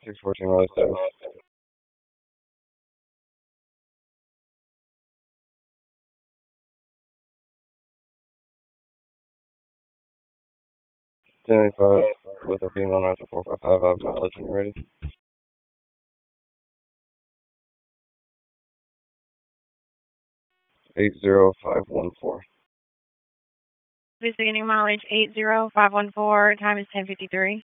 614 Raleigh status. Standing 5 with a female 9455 out of mileage when you're ready. 80514. Beginning mileage 80514. Time is 10:53.